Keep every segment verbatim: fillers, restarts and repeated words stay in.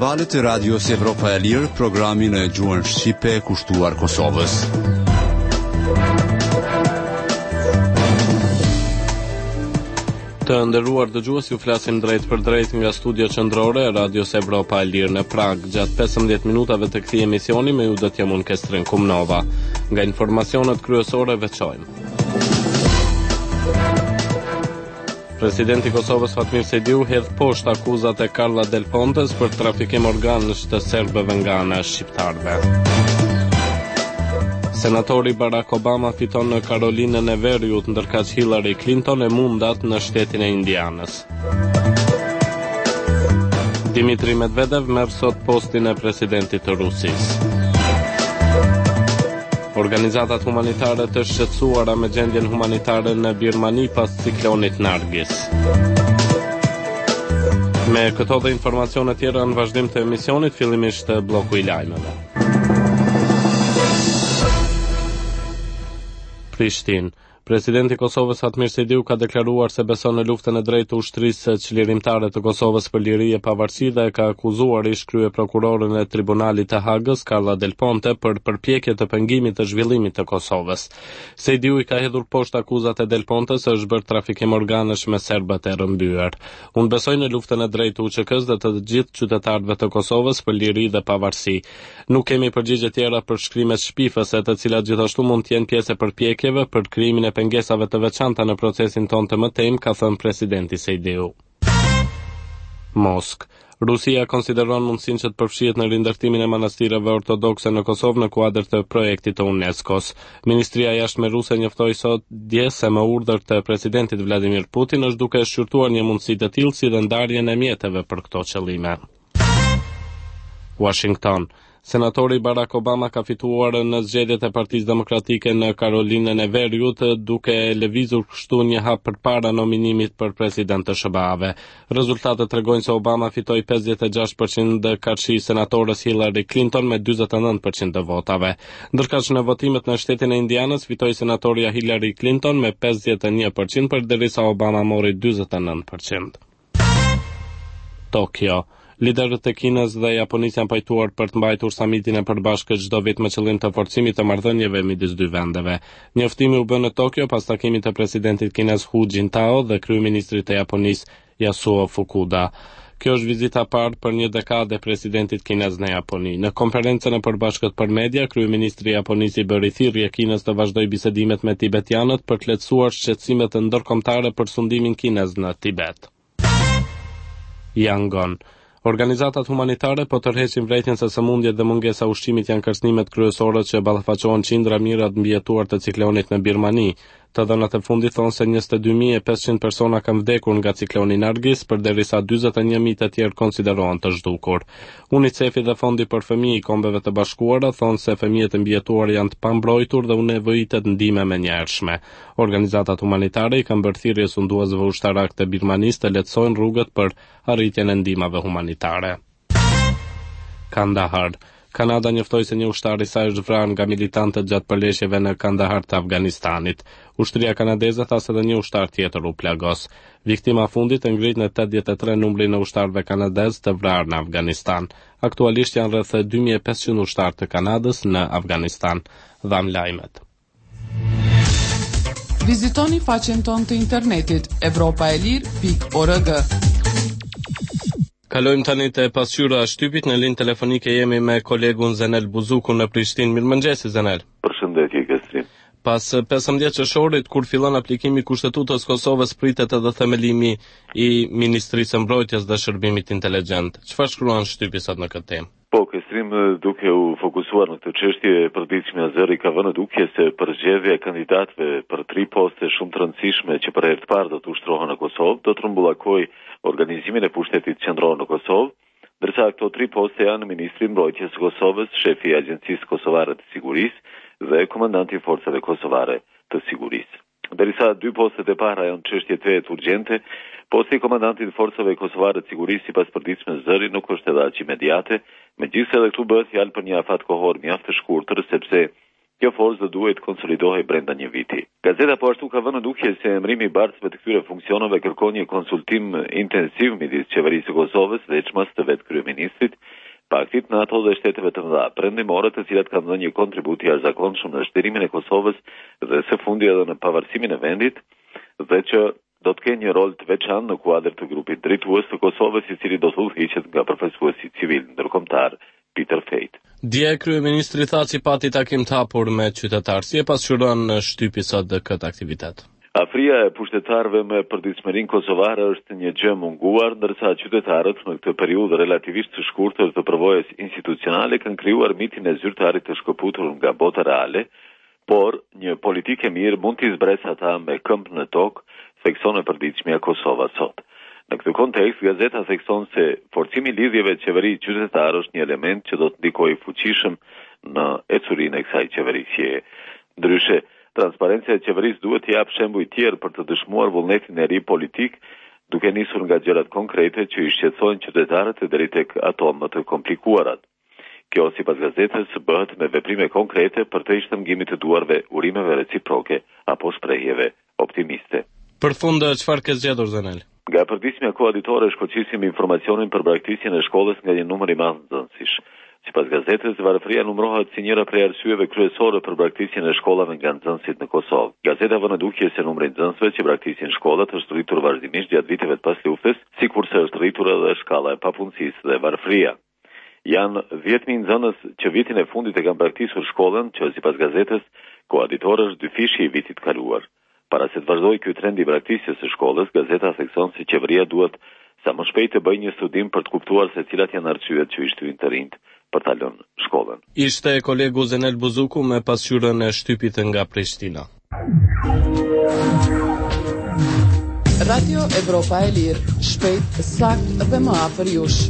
valët e radios Evropa e Lirë, programin e gjuhën shqipe kushtuar Kosovës. Të nderuar dëgjues, ju flasim drejt për drejt nga studio qendrore e radios Evropa e Lirë në Prag. Gjatë pesëmbëdhjetë minutave të këtij emisioni me ju do të jam unë Kestrin Kumnova. Nga informacionet kryesore veçojmë. Presidenti i Kosovës Fatmir Sejdiu hedh poshtë akuzat e Karla Del Pontes për trafikim organësh të serbëve nga ana e shqiptarëve. Senatori Barack Obama fiton në Karolinën e Veriut, ndërkaq Hillary Clinton e mundat në shtetin e Indianës. Dimitri Medvedev merr sot postin e presidentit të Rusisë. Organizatat humanitare të shqetësuara me gjendjen humanitare në Birmani pas ciklonit Nargis. Me këto dhe informacione tjera në vazhdim të emisionit, fillimisht bloku i lajmeve. Prishtinë. Presidenti i Kosovës Fatmir Sejdiu ka deklaruar se beson në luftën e drejtë të ushtrisë çlirimtare të Kosovës për liri e pavarësi dhe ka akuzuar ish krye prokurorën e Tribunalit të Hagës, Karla Del Ponte, për përpjekje të pengimit të zhvillimit të Kosovës. Sejdiu i ka hedhur poshtë akuzat e Del Ponte se është bërë trafikim organësh me serbët e rrëmbyer. Unë besoj në luftën e drejtë të U Q K-s dhe të gjithë qytetarëve të Kosovës për liri dhe pavarësi. Nuk kemi përgjigje tjera për shkrimet shpifëse, të cilat gjithashtu mund të jenë pjesë e përpjekjeve për krimin e pengesave të veçanta në procesin ton të mëtejmë, ka thënë presidenti Sejdiu. Moskë. Rusia konsideron mundësinë që të përfshihet në rindërtimin e manastireve ortodokse në Kosovë në kuadër të projektit të UNESCO-s. Ministria e Jashtme ruse njoftoi sot dje se me urdhër të presidentit Vladimir Putin është duke shqyrtuar një mundësi të tillë si dhe ndarjen e mjeteve për këto qëllime. Washington. Senatori Barack Obama ka fituar në zgjedhjet e Partisë Demokratike në Karolinën e Veriut, duke lëvizur kështu një hap përpara nominimit për president të S B A-ve. Rezultatet tregojnë se Obama fitoi pesëdhjetë e gjashtë përqind karshi senatorës Hillary Clinton me dyzet e nëntë përqind të votave. Ndërkaq në votimet në shtetin e Indianës fitoi senatoria Hillary Clinton me pesëdhjetë e një përqind, përderisa Obama mori dyzet e nëntë përqind. Tokyo. Liderët e Kinës dhe Japonisë janë pajtuar për të mbajtur samitin e përbashkët çdo vit me qëllim të forcimit të marrëdhënieve midis dy vendeve. Njoftimi u bë në Tokyo pas takimit të presidentit kinez Hu Jintao dhe kryeministrit të Japonisë Yasuo Fukuda. Kjo është vizita e parë për një dekadë e presidentit kinez në Japoni. Në konferencën e përbashkët për media, kryeministri i Japonisë i bëri thirrje Kinës të vazhdojë bisedimet me tibetianët për të lehtësuar shqetësimet ndërkombëtare për sundimin kinez në Tibet. Yangon. Organizatat humanitare po tërheqin vërejtjen se sëmundjet dhe mungesa ushqimit janë kërcënimet kryesore që ballafaqohen qindra mijëra të mbijetuar të ciklonit në Birmani. Të dhënat e fundit thonë se njëzet e dy mijë e pesëqind persona kanë vdekur nga cikloni Nargis, përderisa dyzet e një mijë të tjerë konsiderohen të zhdukur. UNICEF-i dhe Fondi për Fëmijë i Kombeve të Bashkuara thonë se fëmijët e mbijetuar janë të pambrojtur dhe u nevojitet ndihmë menjëhershme. Organizatat humanitare i kanë bërë thirrje sunduesve ushtarak të Birmanisë të lehtësojnë rrugët për arritjen e ndihmave humanitare. Kandahar. Kanada njoftoi se një ushtar i saj është vrarë nga militantët gjatë përleshjeve në Kandahar të Afganistanit. Ushtria kanadeze tha se edhe një ushtar tjetër u plagos. Viktima fundit e ngrit në tetëdhjetë e tre numrin e ushtarëve kanadez të vrarë në Afganistan. Aktualisht janë rreth dy mijë e pesëqind ushtarë të Kanadës në Afganistan. Dham lajmet. Vizitoni faqen tonë të internetit evropa e lirë pikë org. Kalojmë tani te pasqyra e shtypit. Në linjë telefonike jemi me kolegun Zenel Buzuku në Prishtinë. Mirëmëngjes Zenel. Përshëndetje Kestrin. Pas pesëmbëdhjetë qershorit, kur fillon aplikimi i Kushtetutës Kosovës, pritet edhe themelimi i Ministrisë së Mbrojtjes dhe Shërbimit Intelegjent. Çfarë shkruan shtypi sot në këtë temë? Po, Kestrim, duke u fokusuar në këtë çështje, e përditshme Azeri ka vënë dukje se përgjigjeja e kandidatëve për tri poste shumë të rëndësishme që për herë të parë do të ushtrohen në Kosovë, do të rrumbullakojë organizimin e pushtetit qendror në Kosovë, ndërsa këto tri poste janë Ministri i Mbrojtjes së Kosovës, shefi i Agjencisë Kosovare të Sigurisë dhe komandanti i forcave kosovare të sigurisë. Derisa dy postet e para janë çështje të vetë urgjente, posti i komandantit të forcave kosovare të sigurisë sipas përditshme Zëri nuk është edhe aq imediate, megjithëse edhe këtu bëhet fjalë për një afat kohor mjaft të shkurtër, sepse Kjo forcë do duhet konsolidohej brenda një viti. Gazeta po ashtu ka vënë dukje se emrimi i bardhëve të këtyre funksioneve kërkon një konsultim intensiv midis qeverisë së Kosovës dhe çmës të vet kryeministrit, paktit në ato dhe shteteve të mëdha perëndimore, të cilat kanë dhënë një kontribut i jashtëzakonshëm në shtirimin e Kosovës dhe së fundi edhe në pavarësimin e vendit, dhe që do të kenë një rol të veçantë në kuadër të grupit drejtues të Kosovës, i cili do të udhëhiqet nga përfaqësuesi civil ndërkombëtar Peter Fejt. Dje kryeministri tha se pati takim të hapur me qytetarë, si e pasqyron shtypi sot këtë aktivitet. Afria e pushtetarëve me përditshmërinë kosovare është një gjë munguar, ndërsa qytetarët në këtë periudhë relativisht të shkurtër të përvojës institucionale kanë krijuar mitin e zyrtarit të shkëputur nga bota reale, por një politikë e mirë mund t'i zbresë ata me këmbë në tokë, thekson e përditshmja Kosova sot. Në këtë kontekst, gazeta thekson se forcimi i lidhjeve qeveri qytetar është një element që do të ndikojë fuqishëm në ecurinë e kësaj qeverisje. Ndryshe, transparencia e qeverisë duhet të japë shembuj tjerë për të dëshmuar vullnetin e ri politik, duke nisur nga gjërat konkrete që i shqetësojnë qytetarët e deri tek ato më të komplikuarat. Kjo, sipas gazetës, bëhet me veprime konkrete për të shëndëngimit të duarve, urimeve reciproke apo shprehjeve optimiste. Për fund, çfarë ke zgjedhur, Zenel? Nga përditshmja koaditore shkoqisim informacionin për braktisjen e shkollës nga një numër i madh nxënësish. Sipas gazetës, varfëria numërohet si njëra prej arsyeve kryesore për braktisjen e shkollave nga nxënësit në Kosovë. Gazeta vënë dukje se numri i nxënësve që braktisin shkollat është rritur vazhdimisht gjatë viteve të pas luftës, sikurse është rritur edhe shkalla e papunësisë dhe varfëria. Janë dhjetë mijë nxënës që vitin e fundit e kanë braktisur shkollën, që sipas gazetës, koaditore është dyfishi i vitit kaluar. Para se të vazhdojë ky trend i braktisjes së shkollës, gazeta thekson se qeveria duhet sa më shpejt të bëjë një studim për të kuptuar se cilat janë arsyet që i shtyjnë të rinjt për ta lënë shkollën. Ishte kolegu Zenel Buzuku me pasqyrën e shtypit nga Prishtina. Radio Evropa e Lirë, shpejt, sakt dhe më afër jush.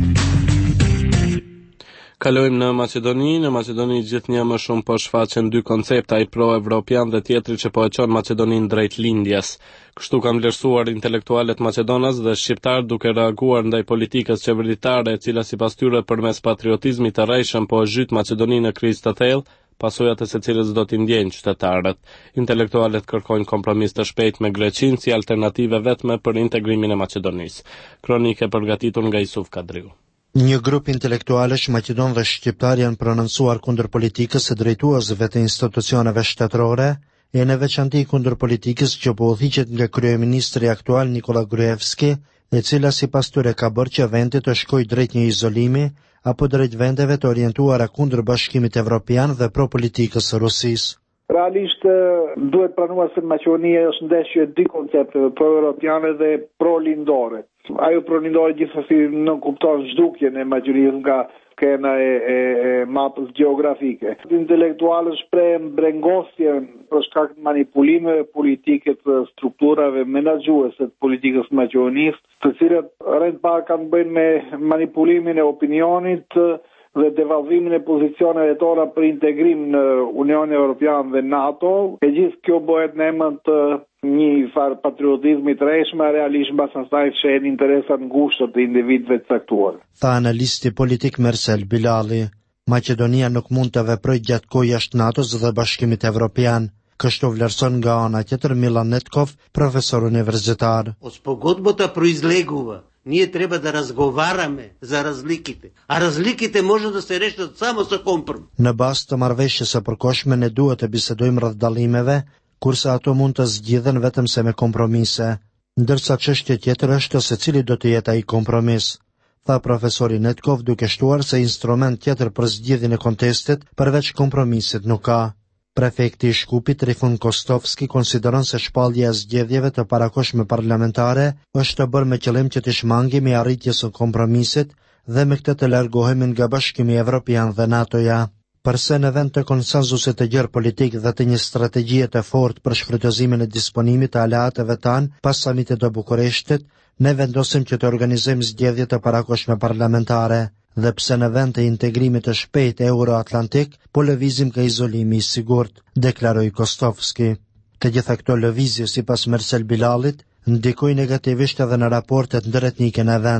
Kalojmë në Maqedoni. Në Maqedoni gjithnjë më shumë po shfaqen dy koncepta, i pro-evropian dhe tjetri që po e çon Maqedoninë drejt lindjes. Kështu kanë vlerësuar intelektualët maqedonas dhe shqiptar duke reaguar ndaj politikës qeveritare, e cila sipas tyre përmes patriotizmit të rrejshëm po e zhyt Maqedoninë në krizë të thellë, pasojat e secilës do t'i ndjejnë qytetarët. Intelektualët kërkojnë kompromis të shpejtë me Greqinë si alternative vetme për integrimin e Maqedonisë. Kronike përgatitur nga Isuf Kadriu. Një grup intelektualesh maqedon dhe shqiptar janë prononcuar kundër politikës së drejtuesve të institucioneve shtetërore, e në veçanti kundër politikës që po udhëhiqet nga kryeministri aktual Nikola Gruevski, e cila sipas tyre ka bërë që vendi të shkojë drejt një izolimi apo drejt vendeve të orientuara kundër Bashkimit Evropian dhe pro politikës së Rusisë. Realisht duhet pranuar se Maqedonia është ndeshje dy koncepteve, pro-europiane dhe pro-lindore. Ajo pro-lindore gjithsesi nuk kupton zhdukjen e Maqedonisë nga skena e, e, e mapës gjeografike. Intelektualët shprehen brengosje për shkak të manipulimeve politike të strukturave menaxhuese të politikës së Maqedonisë, të cilat rreth pak kanë bënë me manipulimin e opinionit dhe devalvimin e pozicioneve tona për integrim në Unionin Evropian dhe NATO. E gjithë kjo bëhet në emër të një farë patriotizmi të rreshëm, realisht mbas asaj fshehin interesat ngushtë të individëve të caktuar. Tha analisti politik Mersel Bilali, Maqedonia nuk mund të veprojë gjatë kohë jashtë NATO-s dhe Bashkimit Evropian. Kështu vlerëson nga ana tjetër Milan Netkov, profesor universitar. Спогодбата произлегува. Ние трябва да разговаряме за разликите. А разликите може да се решат само со компромис. Në bazë të marrëveshjes së përkohshme ne duhet të bisedojmë rreth dallimeve, kurse ato mund të zgjidhen vetëm se me kompromise. Ndërsa çështja tjetër është se cili do të jetë ai kompromis, tha profesori Netkov, duke shtuar se instrument tjetër për zgjidhjen e kontestit përveç kompromisit nuk ka. Prefekti i Shkupit Trifun Kostovski konsideron se shpallja e zgjedhjeve të parakohshme parlamentare është të bërë me qëllim që të shmangemi arritjes së kompromisit dhe me këtë të largohemi nga Bashkimi Evropian dhe NATO-ja. Përse në vend të konsensusit të gjerë politik dhe të një strategjie të fortë për shfrytëzimin e disponimit të aleateve tanë pas samitit të Bukureshtit, ne vendosim që të organizojmë zgjedhje të parakohshme parlamentare. Dhe pse në vend të integrimit të shpejt e Euro-Atlantik, po lëvizim ka izolimi i sigurt, deklaroi Kostovski. Të gjitha këto lëvizje, sipas Mersel Bilalit, ndikoi negativisht edhe në raportet ndëretnike në vend,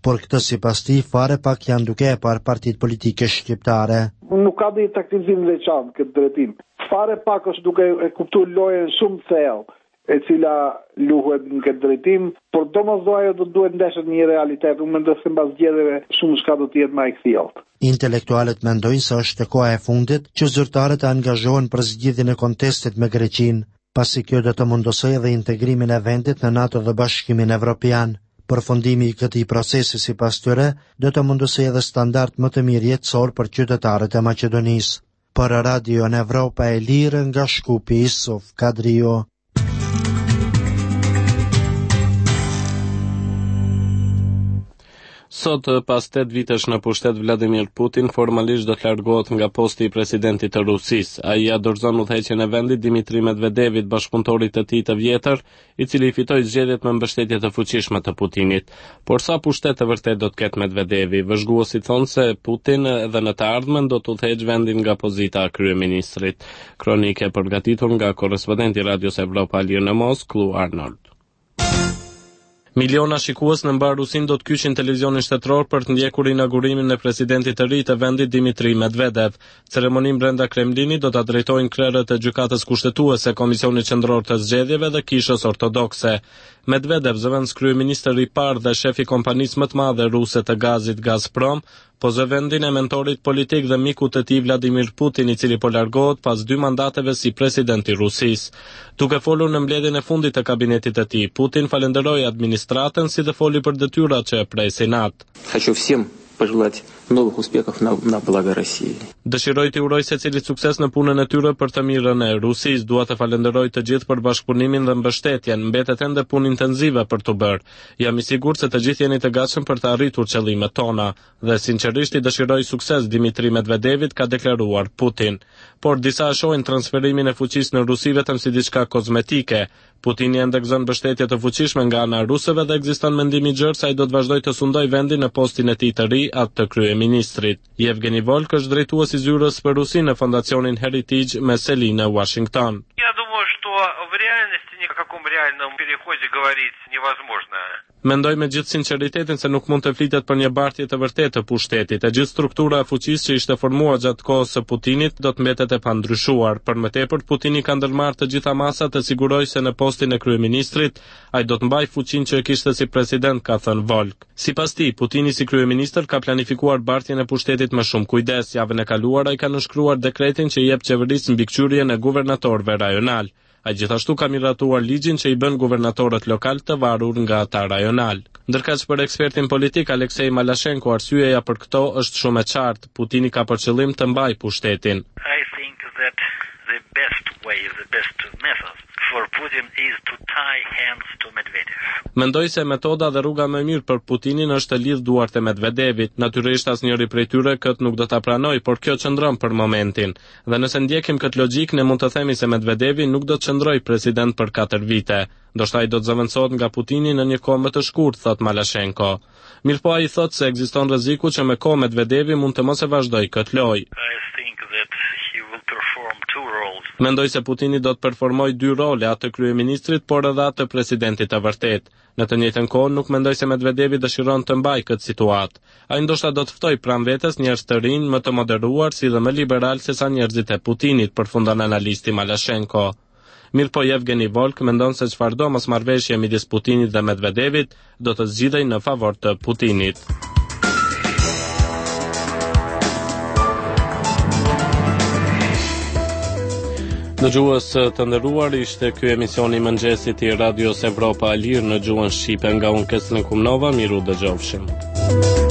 por këtë sipas tij fare pak janë duke e parë partitë politike shqiptare. Nuk ka dhe taktizim veçantë këtë drejtim. Fare pak është duke e kuptuar lojën shumë thellë e cila luhet në këtë drejtim, por domosdoshmë do duhet ndeshet një realitet. Unë mendoj se mbas zgjedhjeve shumë shka do të jetë më e kthjellët. Intelektualët mendojnë se është e koha e fundit që zyrtarët të angazhohen për zgjidhjen e kontestit me Greqinë, pasi kjo do të mundosojë edhe integrimin e vendit në NATO dhe Bashkimin Evropian. Përfundimi i këtij procesi sipas tyre do të mundosojë edhe standard më të mirë jetësor për qytetarët e Maqedonisë. Për Radio në Evropa e Lirë nga Shkupi, Yusuf Kadrio. Sot, pas tetë vitesh në pushtet, Vladimir Putin formalisht do të largohet nga posti i presidentit të Rusisë. Ai ja dorëzon udhëheqjen e vendit Dmitri Medvedevit, bashkëpunëtorit të tij të vjetër, i cili fitoi zgjedhjet me mbështetje të fuqishme të Putinit. Por sa pushtet të vërtet do të ketë Medvedevi? Vëzhguesit thonë se Putin edhe në të ardhmen do të udhëheqë vendin nga pozita e kryeministrit. Kronike përgatitur nga korrespondenti Radios Evropa Lirë në Moskë, Arnold. Miliona shikues në mbar Rusin do të kyçin televizionin shtetëror për të ndjekur inaugurimin e presidentit të ri të vendit Dmitri Medvedev. Ceremoninë brenda Kremlinit do ta drejtojnë krerët e gjykatës kushtetuese, Komisionit Qendror të Zgjedhjeve dhe Kishës Ortodokse. Medvedev, zëvendës kryeministër i parë dhe shef i kompanisë më të madhe ruse të gazit Gazprom, po zë vendin e mentorit politik dhe mikut të tij Vladimir Putin, i cili po largohet pas dy mandateve si president i Rusisë. Duke folur në mbledhjen e fundit të kabinetit të tij, Putin falenderoi administratën si dhe foli për detyrat që e presin atë. Хочу всем пожелать новых успехов на, на благо России. Dëshiroj të uroj secilit sukses në punën e tyre për të mirën e Rusisë. Dua të falenderoj të gjithë për bashkëpunimin dhe mbështetjen. Mbetet ende punë intensive për të bërë. Jam i sigurt se të gjithë jeni të gatshëm për të arritur qëllimet tona dhe sinqerisht i dëshiroj sukses Dmitri Medvedevit, ka deklaruar Putin. Por disa e shohin transferimin e fuqisë në Rusi vetëm si diçka kozmetike. Putini ende gëzon mbështetje të fuqishme nga ana e rusëve dhe ekziston mendimi i gjerë se ai do të vazhdojë të sundojë vendin në postin e tij të ri, atë të kryeministrit. Yevgeny Volk është drejtues i zyrës për Rusi në fondacionin Heritage me seli në Washington. Я думаю, что в реальности ни о каком реальном переходе говорить невозможно. Mendoj me gjithë sinqeritetin se nuk mund të flitet për një bartje të vërtetë të pushtetit. E gjithë struktura e fuqisë që ishte formuar gjatë kohës së Putinit do të mbetet e pandryshuar. Për më tepër, Putini ka ndërmarrë të gjitha masat të sigurojë se në postin e kryeministrit ai do të mbajë fuqinë që e kishte si president, ka thënë Volk. Sipas tij, Putini si kryeministër ka planifikuar bartjen e pushtetit me shumë kujdes. Javën e kaluar ai ka nënshkruar dekretin që i jep qeverisë mbikëqyrjen e guvernatorëve rajonal. Ai gjithashtu ka miratuar ligjin që i bën guvernatorët lokal të varur nga ata rajonal. Ndërkaq për ekspertin politik Aleksej Malashenko, arsyeja për këto është shumë e qartë. Putini ka për qëllim të mbajë pushtetin. I think that the best way, the best method for Putin is to tie hands to Medvedev. Mendoj se metoda dhe rruga më e mirë për Putinin është të lidh duart e Medvedevit. Natyrisht asnjëri prej tyre kët nuk do ta pranoj, por kjo qëndron për momentin. Dhe nëse ndjekim këtë logjik, ne mund të themi se Medvedevi nuk do të qëndrojë president për katër vite. Ndoshta ai do të zëvendësohet nga Putini në një kohë më të shkurtë, thot Malashenko. Mirpo ai thotë se ekziston rreziku që me kohë Medvedevi mund të mos e vazhdojë këtë lojë. Mendoj se Putini do të performojë dy role, atë të kryeministrit, por edhe atë të presidentit të vërtet. Në të njëjtën kohë nuk mendoj se Medvedevi dëshiron të mbajë këtë situatë. Ai ndoshta do të ftojë pranë vetes njerëz të rinj, më të moderuar, si dhe më liberal se sa njerëzit e Putinit, përfundon analisti Malashenko. Mirpo Yevgeny Volk mendon se çfarëdo mosmarrveshje midis Putinit dhe Medvedevit do të zgjidhej në favor të Putinit. Dëgjues të nderuar, ishte ky emisioni i mëngjesit i Radios Evropa Lirë në gjuhën shqipe nga unë Keslën Kumnova. Miru dëgjofshim.